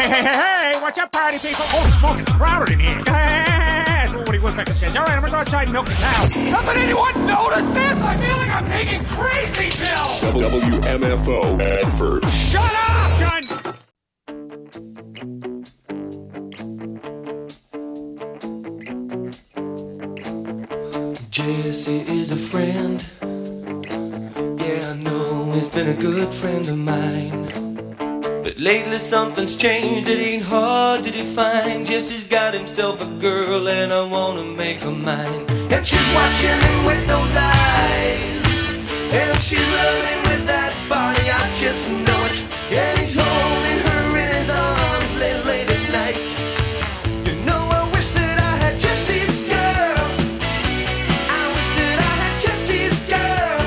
Hey, what's up, party people? Oh, it's smoking crowded in here. That's what Woody Woodpecker says. All right, I'm gonna go outside and milk the cow. Doesn't anyone notice this? I feel like I'm taking crazy pills! WMFO advert. Shut up! Done. Jesse is a friend. Yeah, I know he's been a good friend of mine. But lately something's changed, it ain't hard to define. Jesse's got himself a girl and I wanna make her mine. And she's watching him with those eyes, and she's loving with that body, I just know it. And he's holding her in his arms late at night. You know I wish that I had Jesse's girl. I wish that I had Jesse's girl.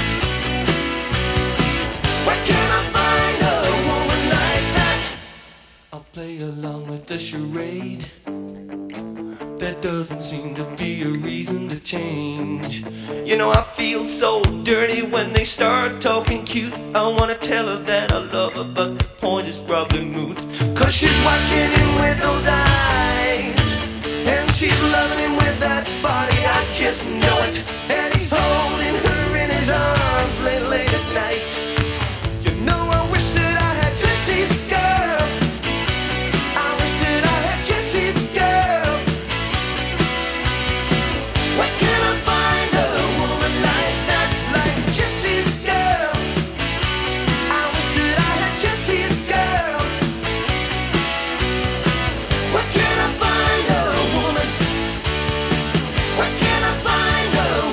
Where can I find a woman like that? I'll play along with the charade. There doesn't seem to be a reason to change. You know I feel so dirty when they start talking cute. I wanna tell her that I love her, but the point is probably moot. Cause she's watching him with those eyes, and she's loving him with that body, I just know it. And he's holding her in his arms late at night. You know I wish that I had Jesse's girl. I wish that I had Jesse's girl. Where can I find a woman like that, like Jesse's girl? I wish that I had Jesse's girl. Where can I find a woman? Where can I find a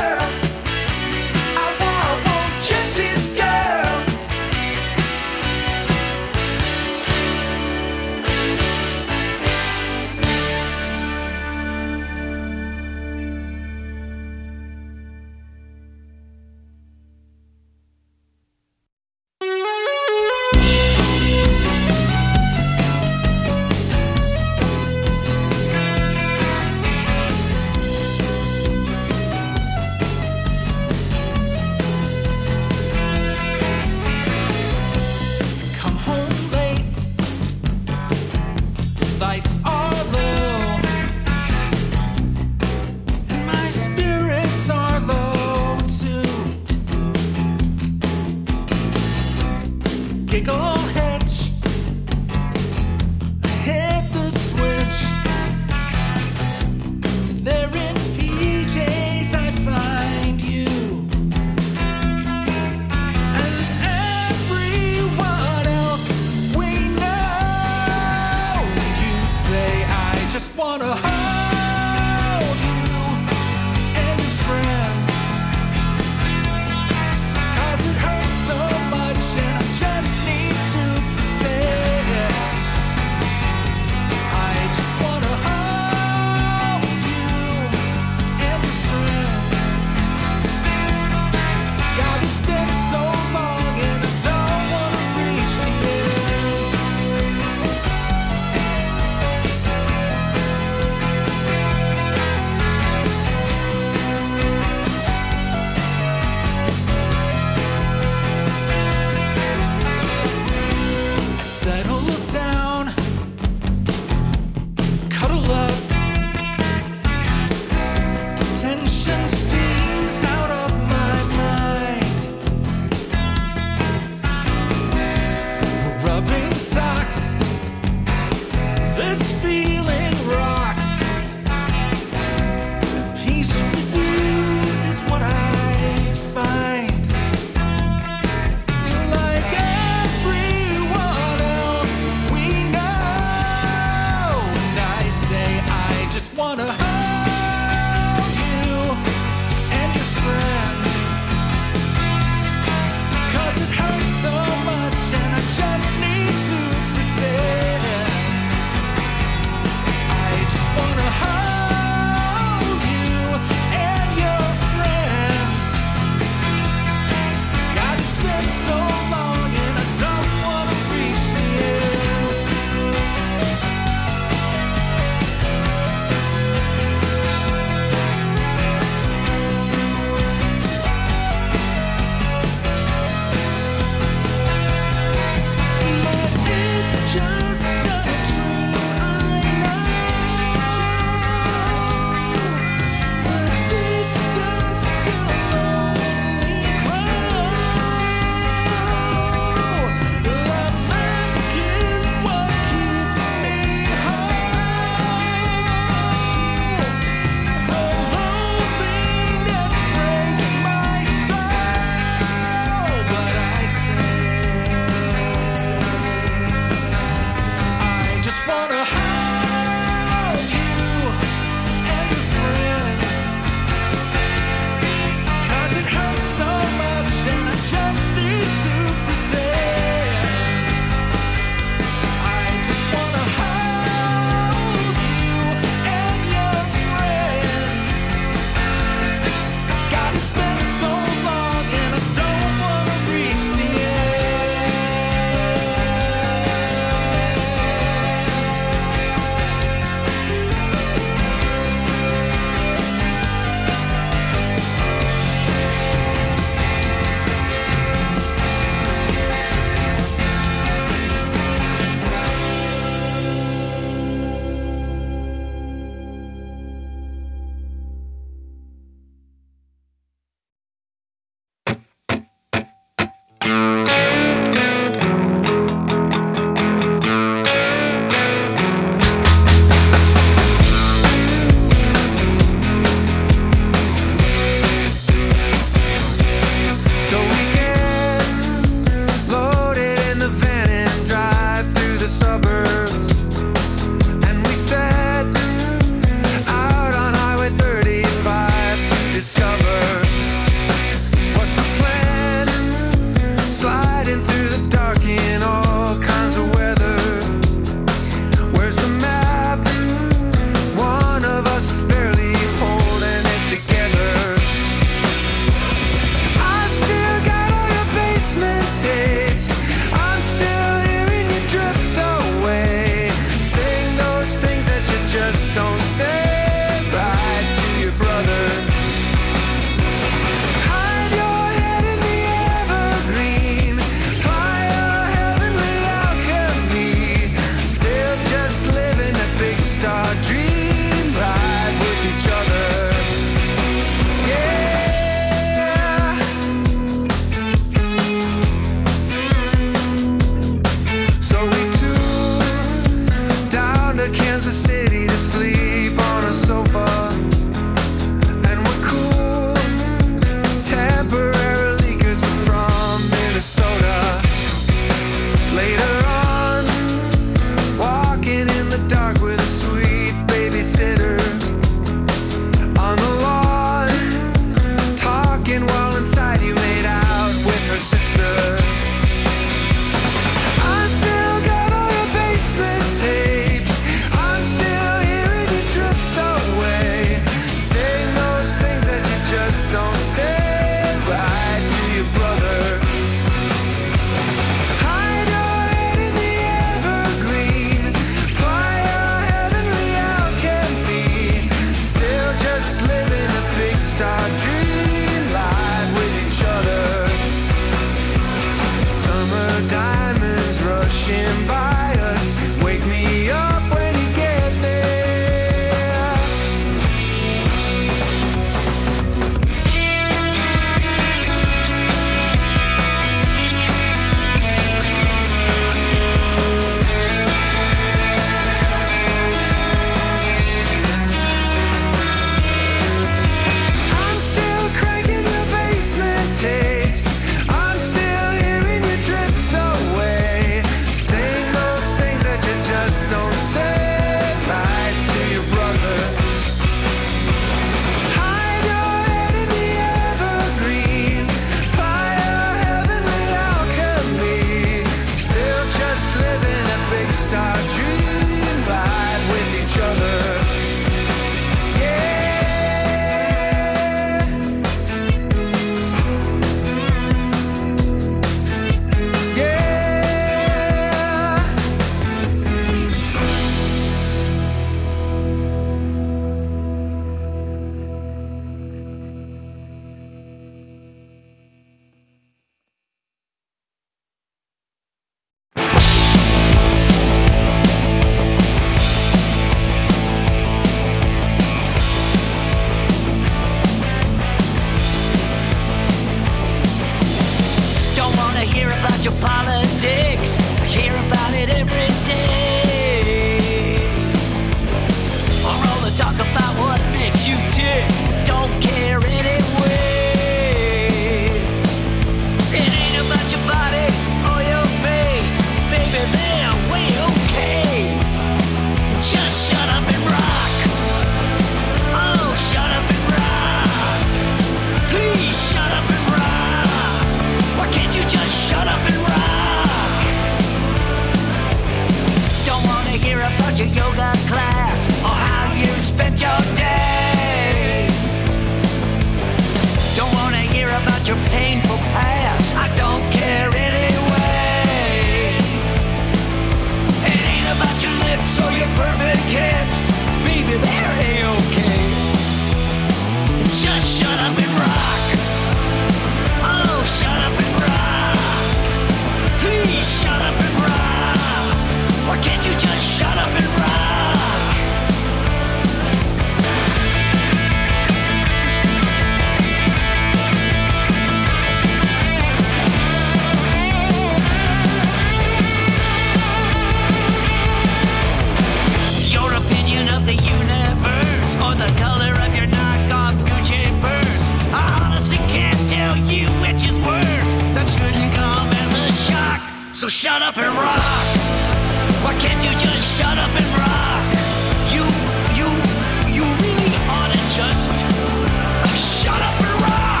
up and rock? Why can't you just shut up and rock? You really ought to just shut up and rock.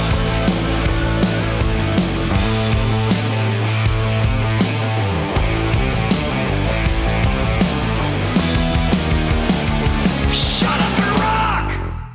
Shut up and rock.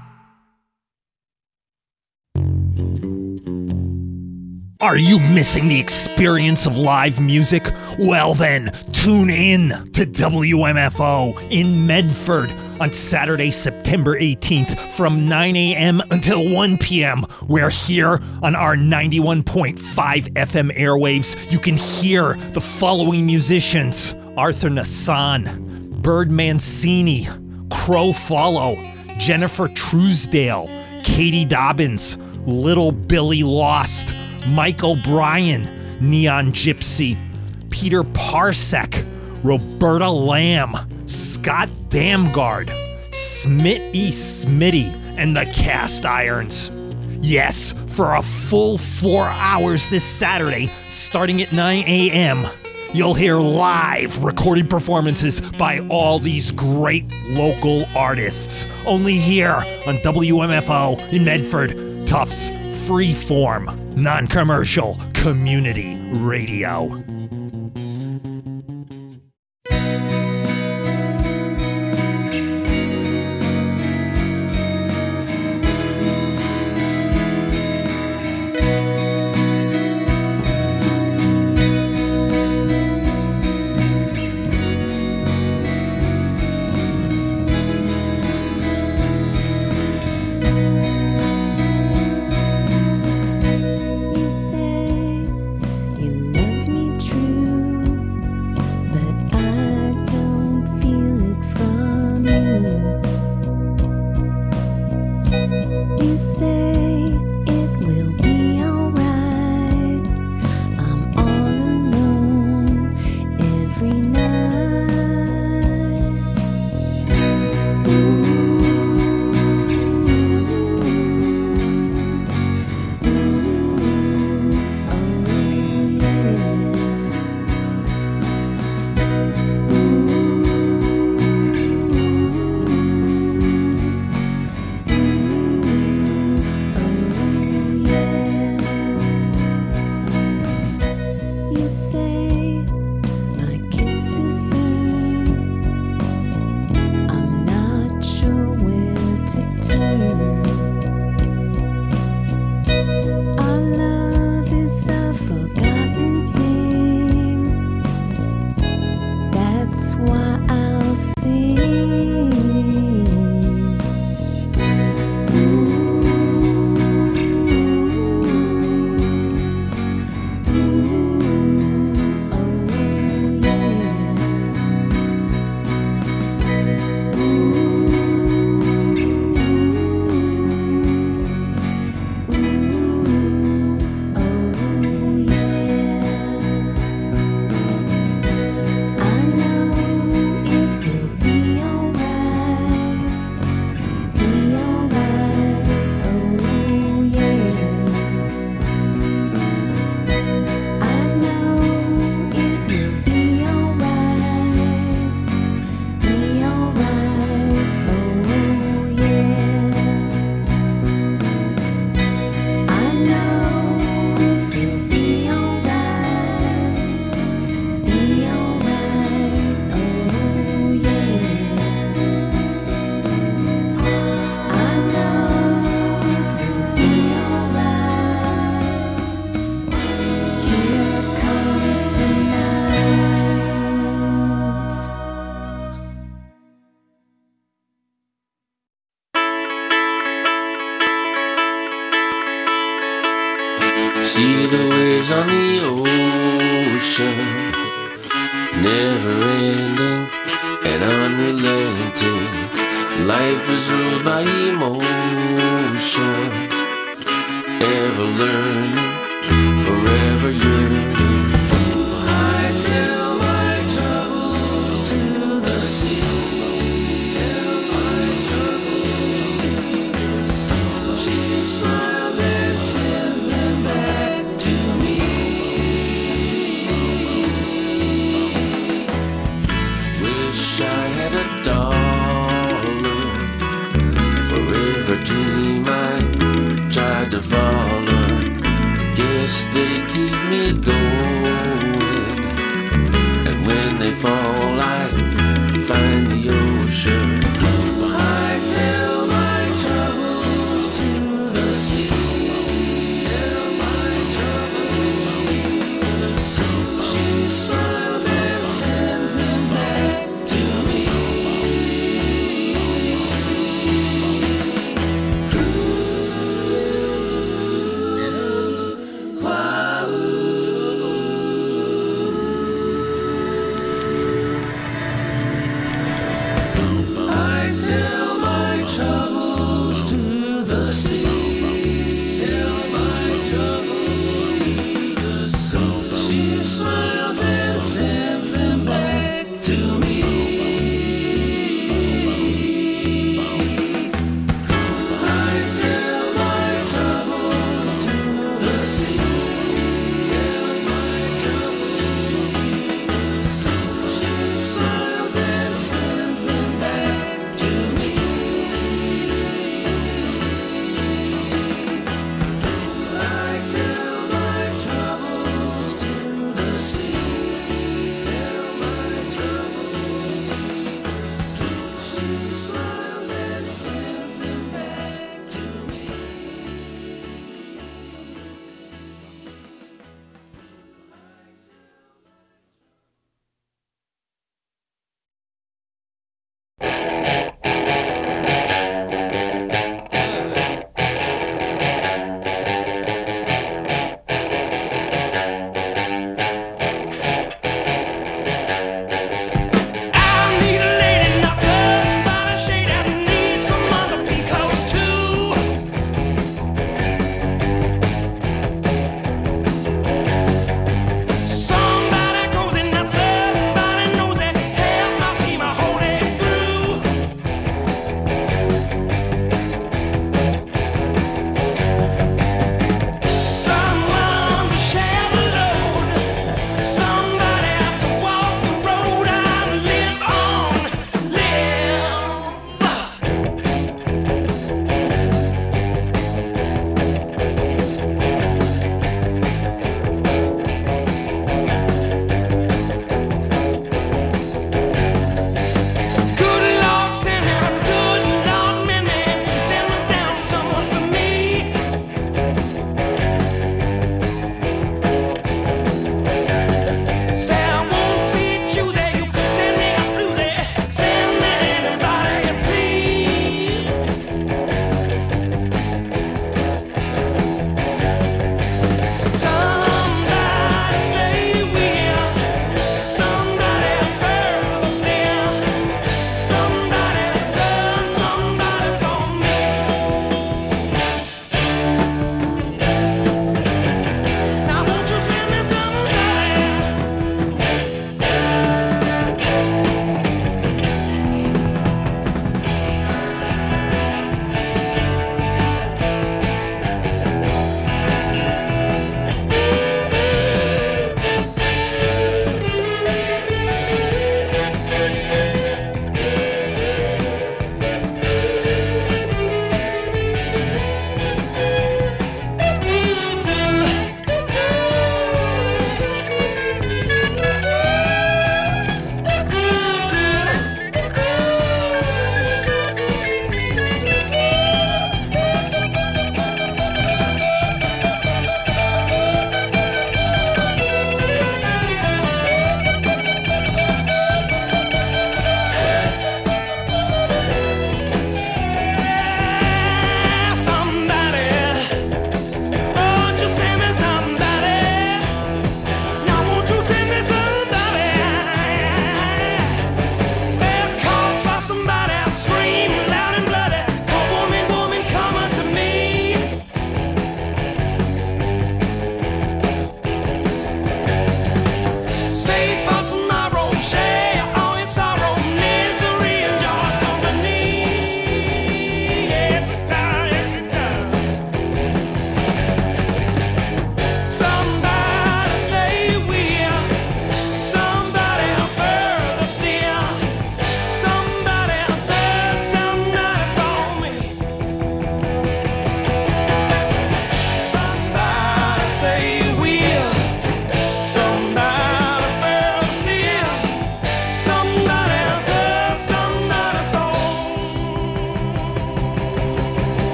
Are you missing the experience of live music? Well then, tune in to WMFO in Medford on Saturday, September 18th from 9 a.m. until 1 p.m. Where here on our 91.5 FM airwaves, you can hear the following musicians: Arthur Nassan, Bird Mancini, Crow Follow, Jennifer Truesdale, Katie Dobbins, Little Billy Lost, Mike O'Brien, Neon Gypsy, Peter Parsec, Roberta Lamb, Scott Damgard, Smitty Smitty, and the Cast Irons. Yes, for a full 4 hours this Saturday, starting at 9 a.m., you'll hear live recorded performances by all these great local artists. Only here on WMFO in Medford, Tufts Freeform, non-commercial community radio. You say you love me true, but I don't feel it from you. You say it will be alright. I'm all alone every night. Ooh. You say my kisses burn. I'm not sure where to turn. Our love is a forgotten thing. That's why I'll sing. See the waves on the ocean, never ending and unrelenting. Life is ruled by emotions, ever learning, forever yearning. I tell my troubles to the sea, tell my troubles to the sea. She smiles and sends them back to me. keep me going. And when they fall, I find the ocean. I tell my troubles to the sea. Tell my troubles to the sea. She smiles and sends them back to me. Wow.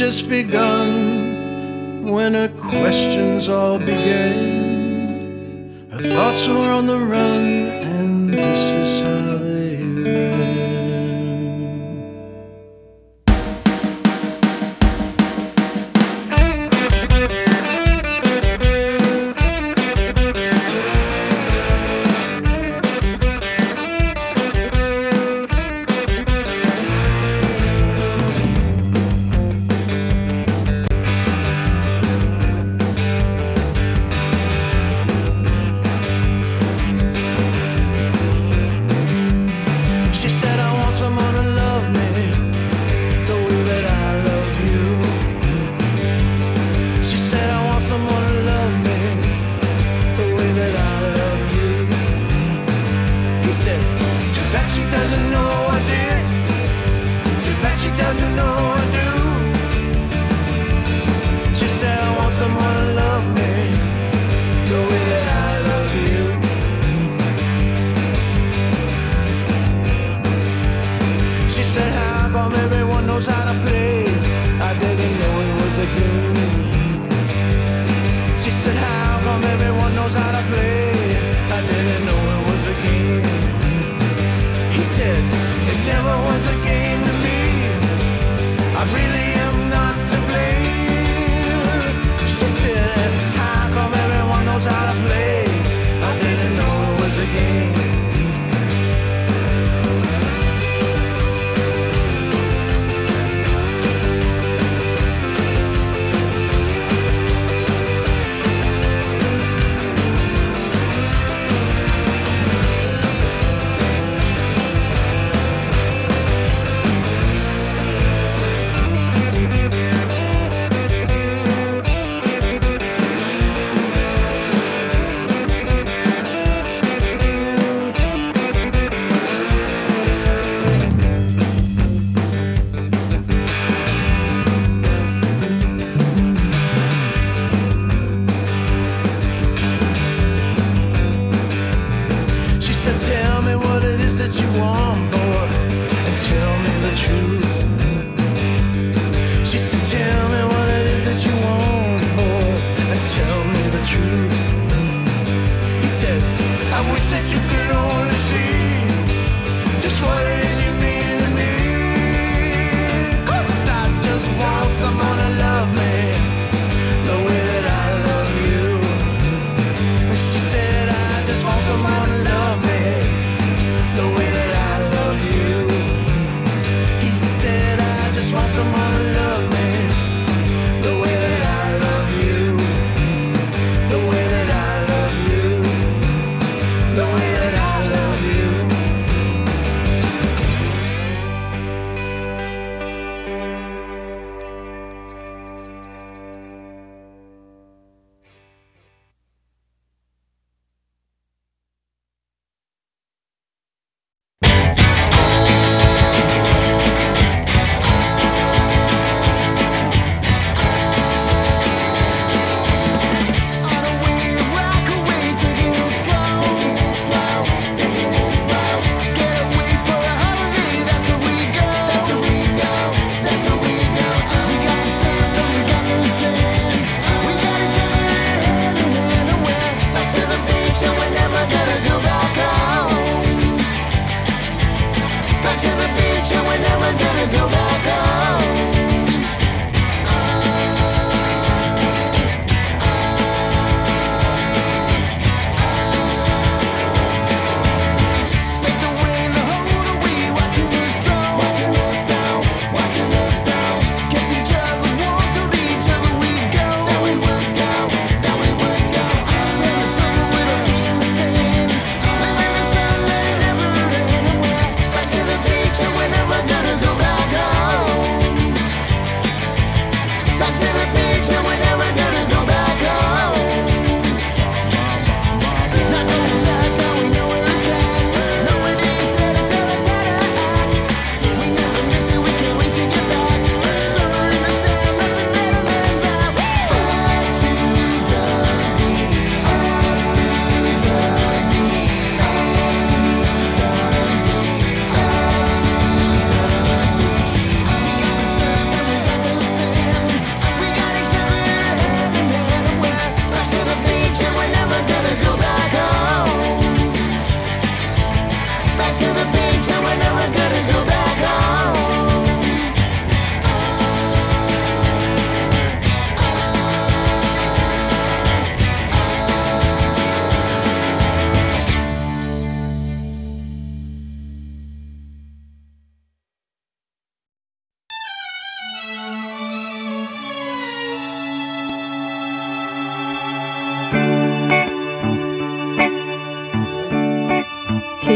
just begun. When her questions all began, her thoughts were on the run, and this is how they ran.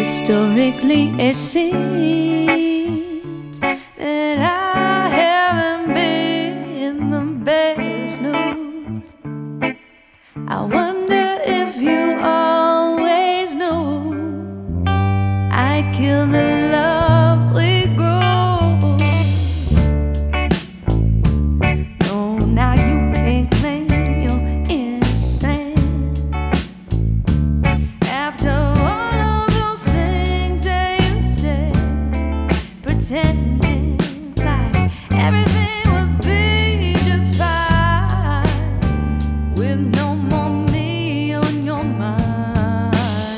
Historically, it seems that I haven't been the best news. I wonder if you always knew I'd kill the love we grew. No, now you can't claim your innocence after all of those things that you said, pretending like everything would be just fine with no more me on your mind.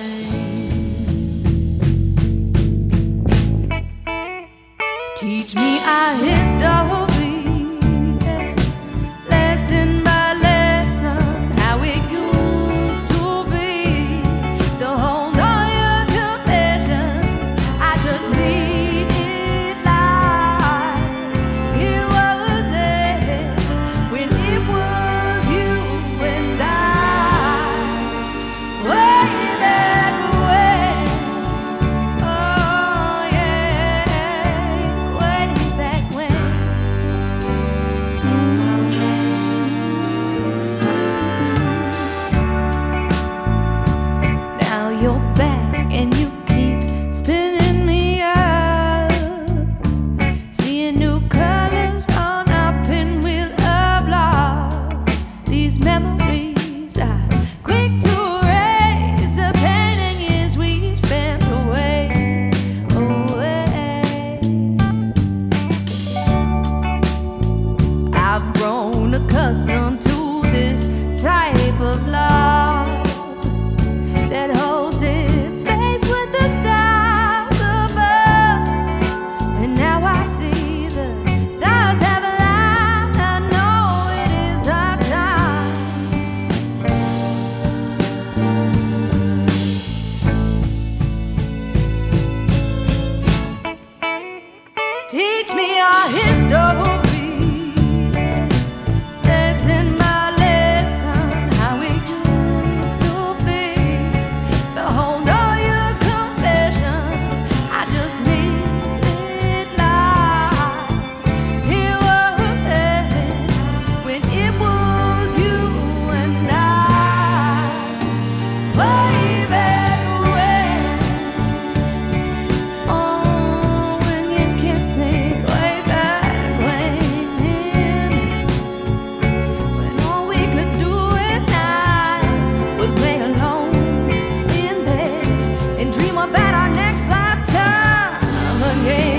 Teach me our history, lesson by lesson, how it used to be. To hold all your confessions, I just need it like it was there when it was you and I, way back when. Oh yeah, way back when. Now you're back and you keep spinning me up, seeing new colors on our pinwheel of love. These memories are quick to erase the pain and years we've spent away, away. I've grown accustomed to this type of love that holds its space with the stars above. And now I see the stars have aligned. I know it is our time. Teach me our history, lesson by lesson, how it used to be. To hold all your confessions, I just need it like it was there when it was you and I, way back when. Oh, when you kissed me, way back when all we could do at night was lay alone in bed and dream about our next lifetime again.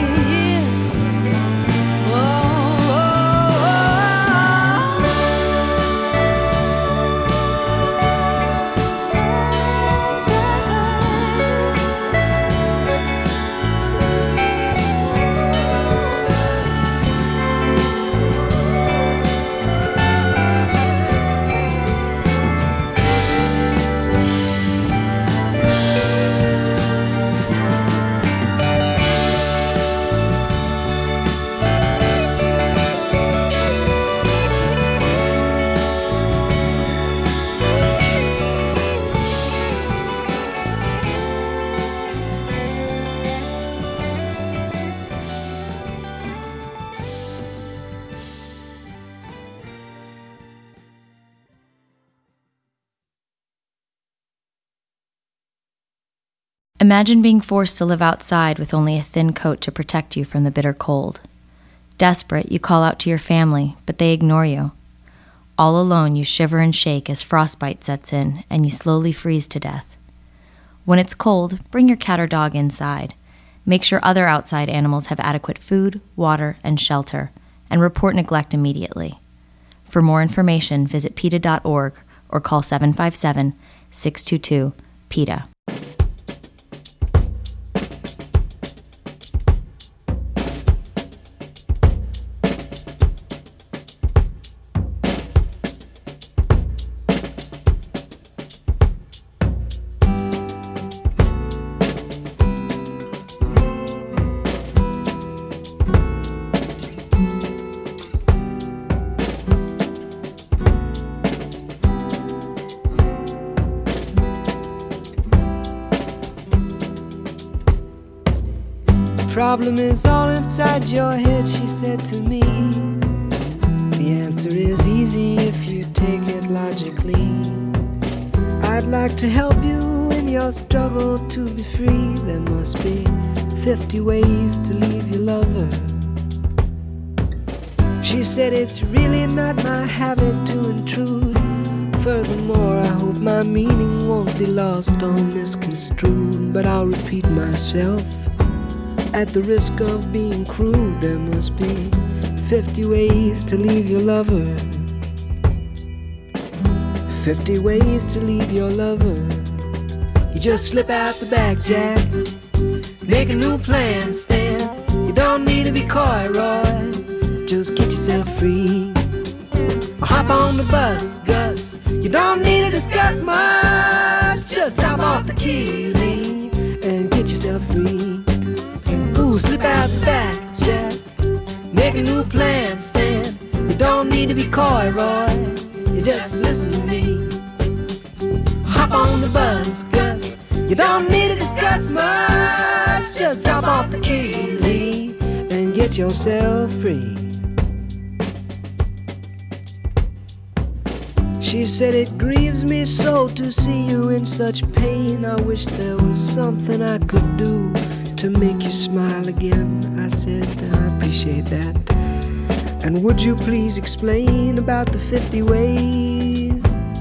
Imagine being forced to live outside with only a thin coat to protect you from the bitter cold. Desperate, you call out to your family, but they ignore you. All alone, you shiver and shake as frostbite sets in and you slowly freeze to death. When it's cold, bring your cat or dog inside. Make sure other outside animals have adequate food, water, and shelter, and report neglect immediately. For more information, visit PETA.org or call 757-622-PETA. problem is all inside your head, she said to me. The answer is easy if you take it logically. I'd like to help you in your struggle to be free. There must be 50 ways to leave your lover. She said it's really not my habit to intrude. Furthermore, I hope my meaning won't be lost or misconstrued. But I'll repeat myself at the risk of being crude. There must be 50 ways to leave your lover. 50 ways to leave your lover. You just slip out the back, Jack. Make a new plan, Stan. You don't need to be coy, Roy. Just get yourself free. Or hop on the bus, Gus. You don't need to discuss much. Just drop off the key, Lee, and get yourself free. Ooh, slip out the back, Jack. Make a new plan, Stan. You don't need to be coy, Roy. You just listen to me. Hop on the bus, Gus. You don't need to discuss much. Just drop off the key, Lee, and get yourself free. She said it grieves me so to see you in such pain. I wish there was something I could do to make you smile again. I said I appreciate that. And would you please explain about the 50 ways?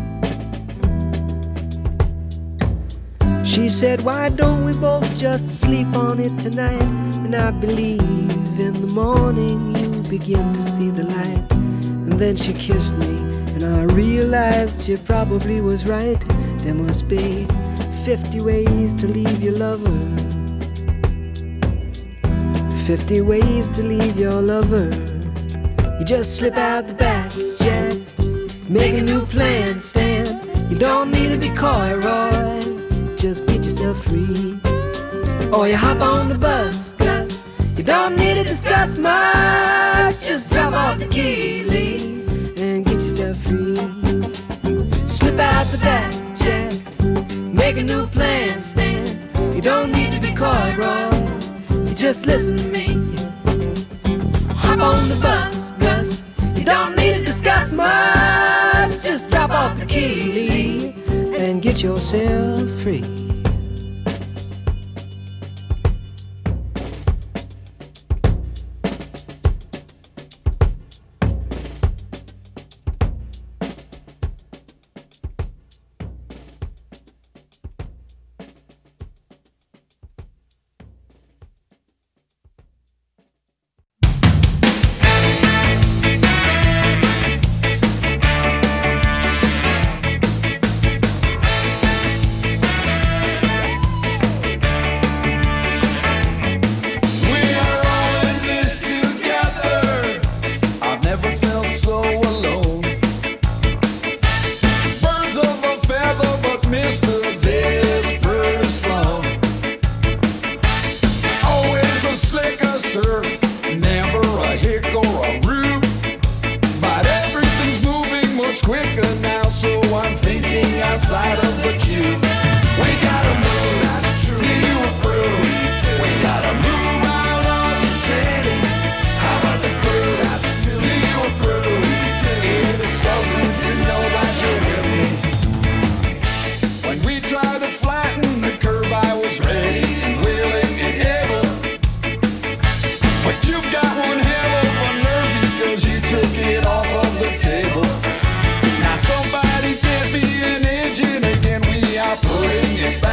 She said, why don't we both just sleep on it tonight? And I believe in the morning you begin to see the light. And then she kissed me, and I realized she probably was right. There must be 50 ways to leave your lover. 50 ways to leave your lover. You just slip out the back, Jack. Make a new plan, Stan. You don't need to be coy, Roy. Just get yourself free. Or you hop on the bus, Gus. You don't need to discuss much. Just drop off the key, Lee, and get yourself free. Slip out the back, Jack. Make a new plan, Stan. You don't need to be coy, Roy. You just listen to me. Hop on the bus, Gus. You don't need to discuss much. Just drop off the key, Lee, and get yourself free. Outside of the cube, we gotta move. Do you approve? We gotta move out of the city. How about the groove? Do you approve? It is so good to know that you're with me. When we tried to flatten the curve, I was ready and willing and able. But you've got one hell of a nerve because you took it off of the table. Now somebody get me an engine again, we are putting it back.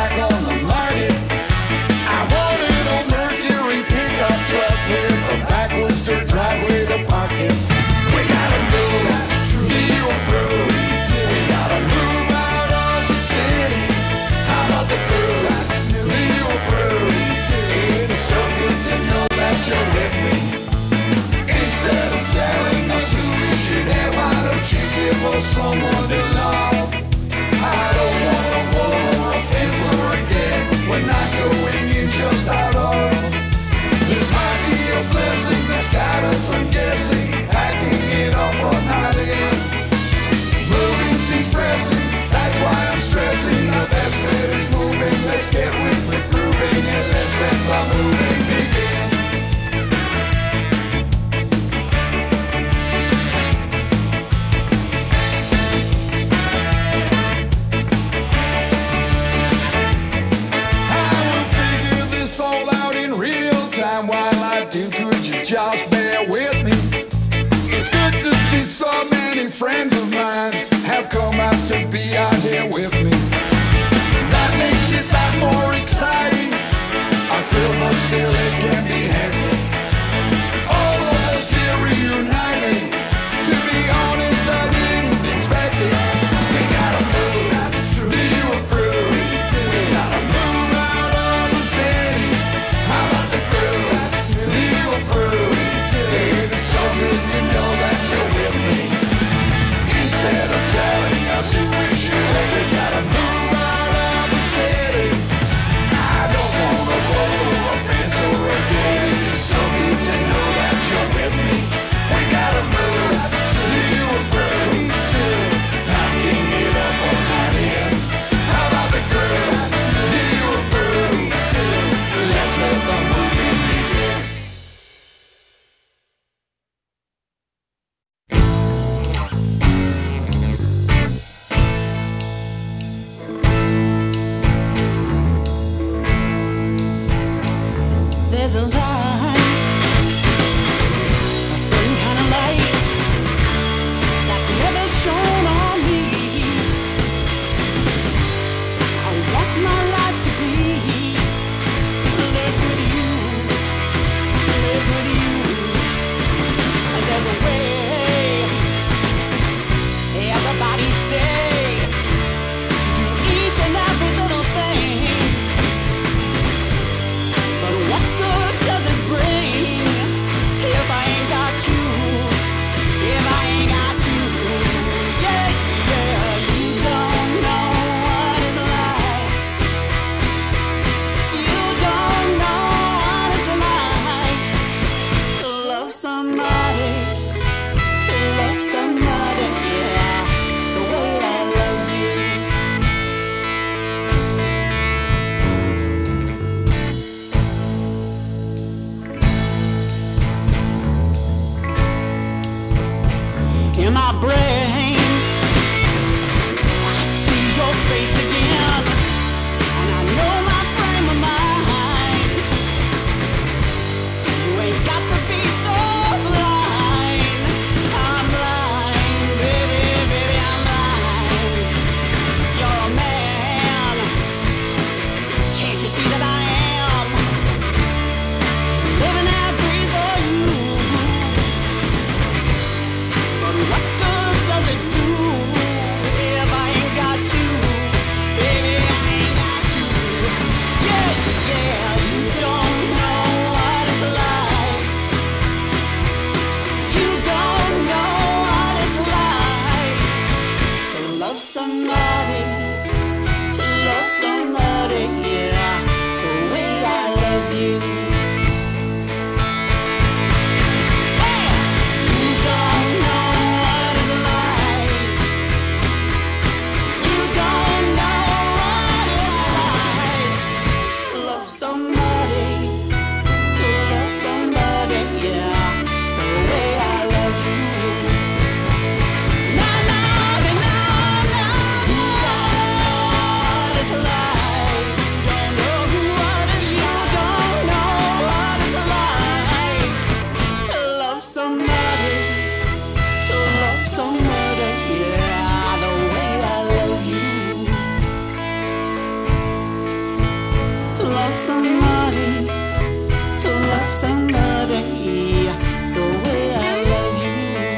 love somebody, to love somebody the way I love you.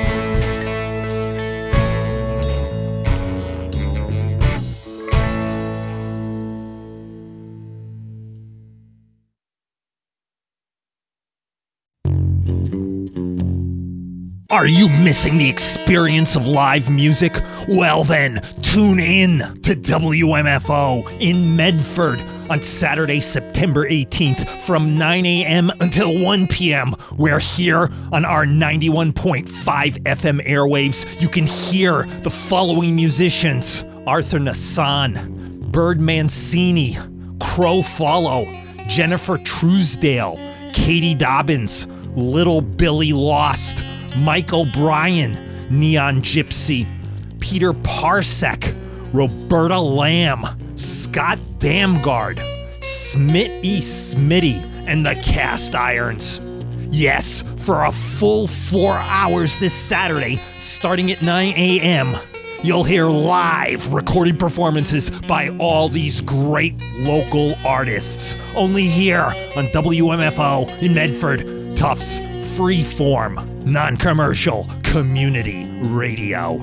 Are you missing the experience of live music? Well then, tune in to WMFO in Medford on Saturday, September 18th from 9 a.m. until 1 p.m. We're here on our 91.5 FM airwaves. You can hear the following musicians: Arthur Nassan, Bird Mancini, Crow Follow, Jennifer Truesdale, Katie Dobbins, Little Billy Lost, Mike O'Brien, Neon Gypsy, Peter Parsec, Roberta Lamb, Scott Damgard, Smitty Smitty, and the Cast Irons. Yes, for a full 4 hours this Saturday, starting at 9 a.m., you'll hear live recorded performances by all these great local artists. Only here on WMFO in Medford, Tufts Freeform, non-commercial community radio.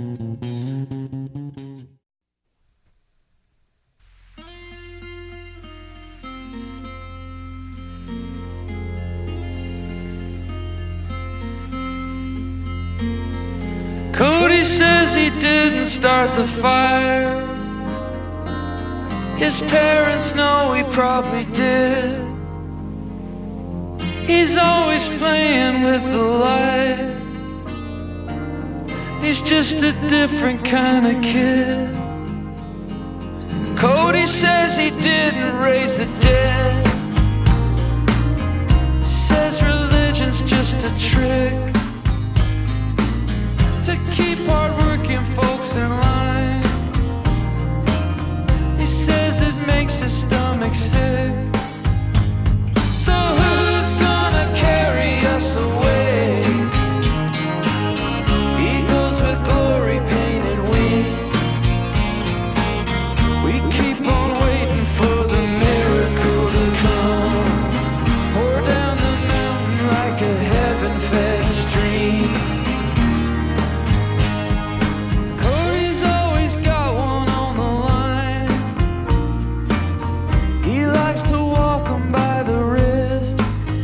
Cody says he didn't start the fire. His parents know he probably did. He's always playing with the light. He's just a different kind of kid. Cody says he didn't raise the dead. Says religion's just a trick to keep hard-working folks in line. He says it makes his stomach sick. So who's gonna carry us away? Eagles with glory painted wings. We keep on waiting for the miracle to come. Pour down the mountain like a heaven-fed stream. Corey's always got one on the line. He likes to walk 'em by the wrist.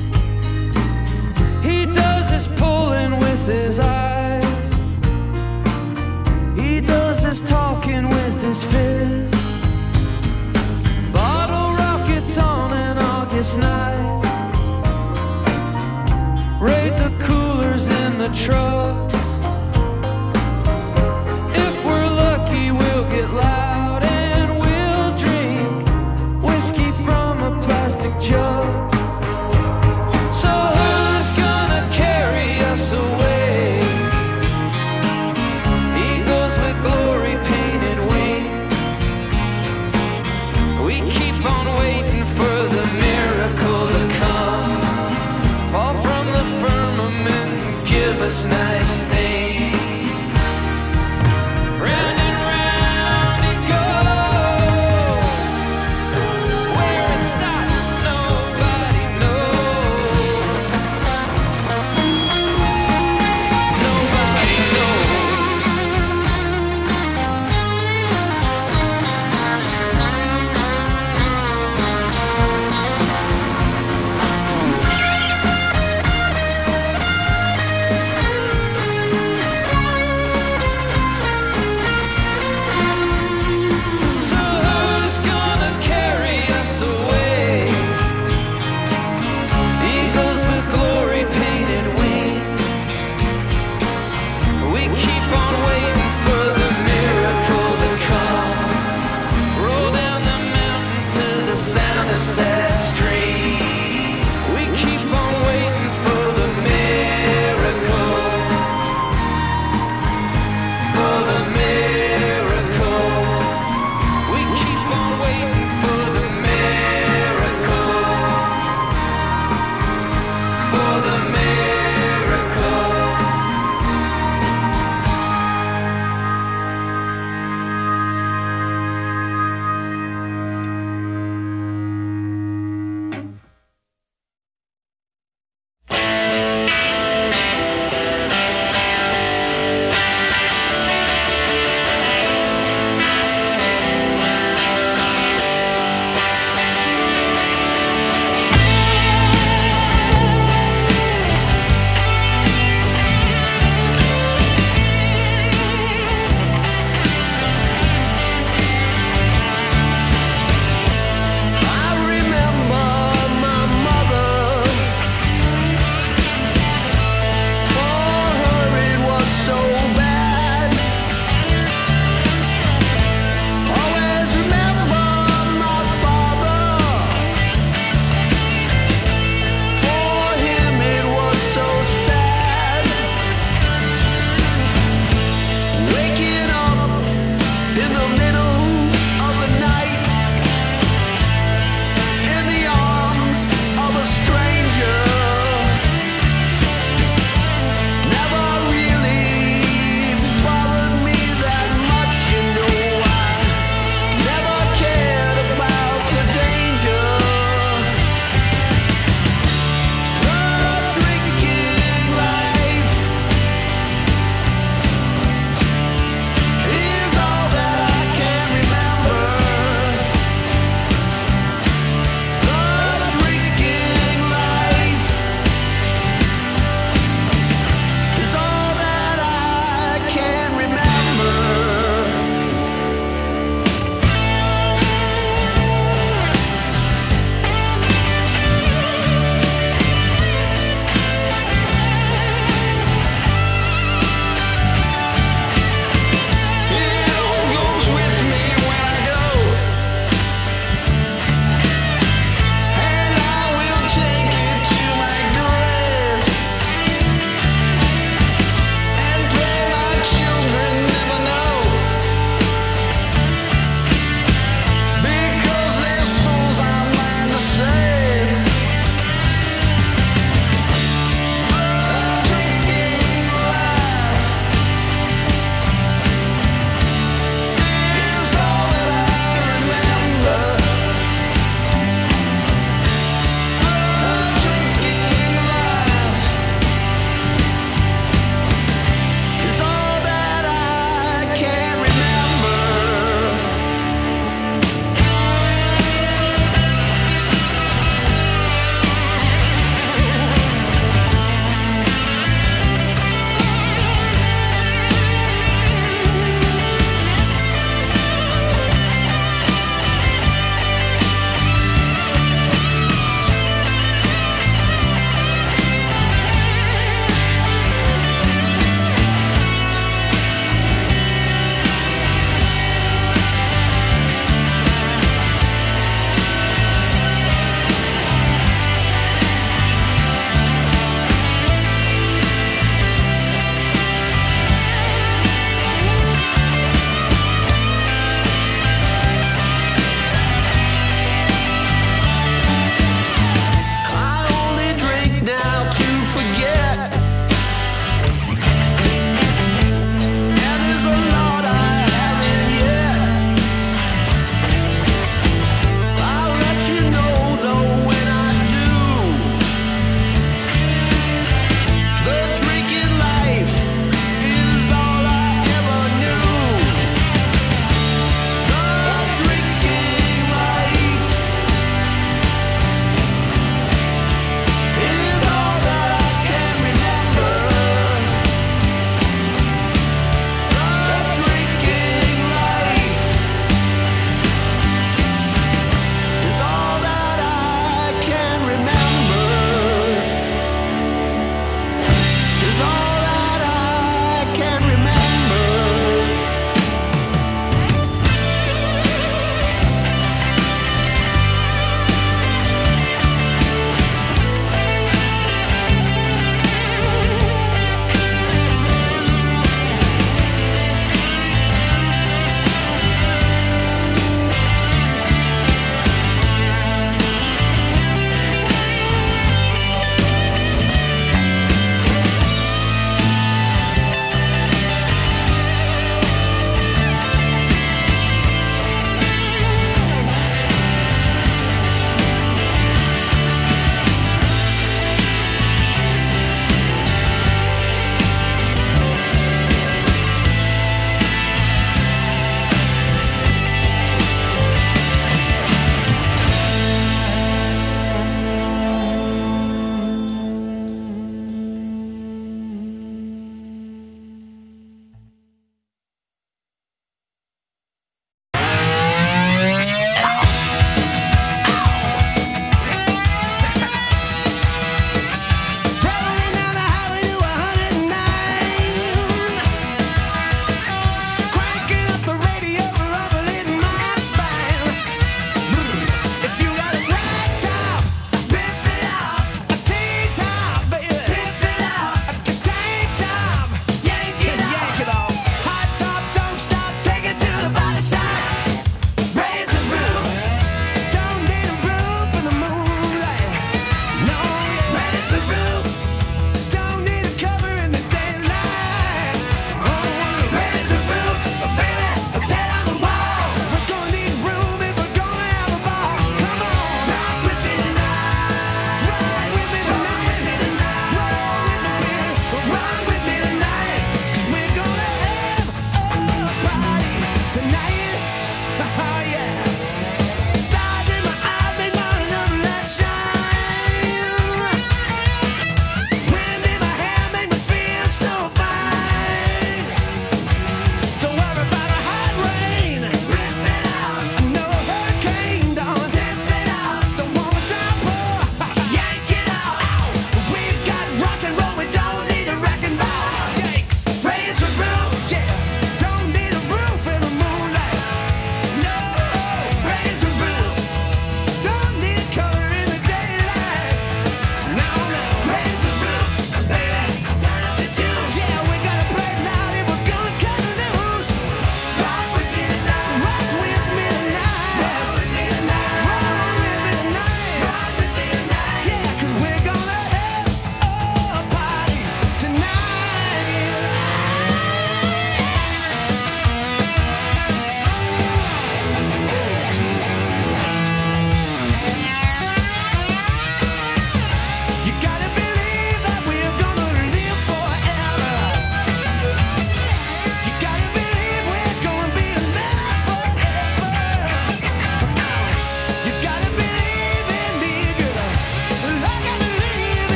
He does his pulling with his eyes. He does his talking with his fist. Bottle rockets on an August night. Raid the coolers in the trucks. If we're lucky, we'll get loud and we'll drink whiskey from a plastic jug. So who's gonna carry us away? Eagles with glory painted wings. We keep on waiting for the miracle to come. Fall from the firmament and give us nice things. Round and round it goes. Where it stops, nobody knows. Nobody knows.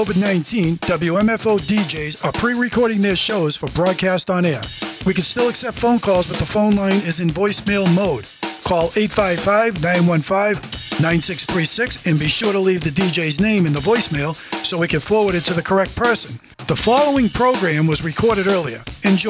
COVID-19, WMFO DJs are pre-recording their shows for broadcast on air. We can still accept phone calls, but the phone line is in voicemail mode. Call 855-915-9636 and be sure to leave the DJ's name in the voicemail so we can forward it to the correct person. The following program was recorded earlier. Enjoy.